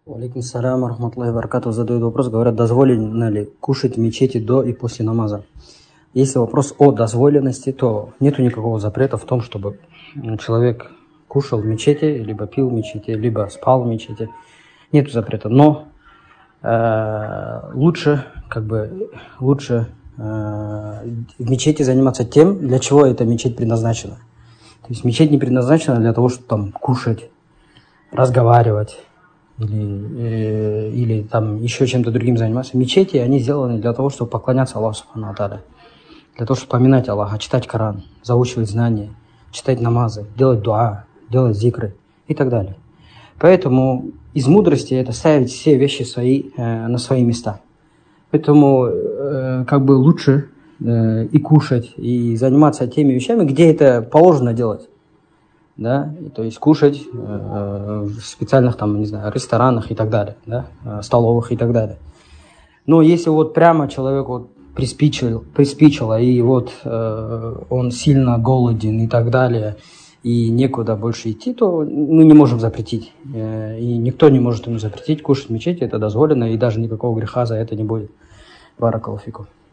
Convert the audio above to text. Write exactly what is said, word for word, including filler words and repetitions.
Алейкум салям, рахматлахи баракату. Задают вопрос, говорят, дозволено ли кушать в мечети до и после намаза. Если вопрос о дозволенности, то нету никакого запрета в том, чтобы человек кушал в мечети, либо пил в мечети, либо спал в мечети. Нету запрета. Но э, лучше, как бы, лучше э, в мечети заниматься тем, для чего эта мечеть предназначена. То есть мечеть не предназначена для того, чтобы там кушать, разговаривать или, э, или там еще чем-то другим заниматься. Мечети, они сделаны для того, чтобы поклоняться Аллаху Субхану ва Тааля, для того, чтобы поминать Аллаха, читать Коран, заучивать знания, читать намазы, делать дуа, делать зикры и так далее. Поэтому из мудрости это ставить все вещи свои, э, на свои места. Поэтому э, как бы лучше э, и кушать, и заниматься теми вещами, где это положено делать. Да, то есть кушать э, в специальных там, не знаю, ресторанах и так далее, да, столовых и так далее. Но если вот прямо человек вот приспичил, приспичило, и вот э, он сильно голоден и так далее, и некуда больше идти, то мы не можем запретить. Э, и никто не может ему запретить кушать в мечети, это дозволено, и даже никакого греха за это не будет. Баракаллаху фикум.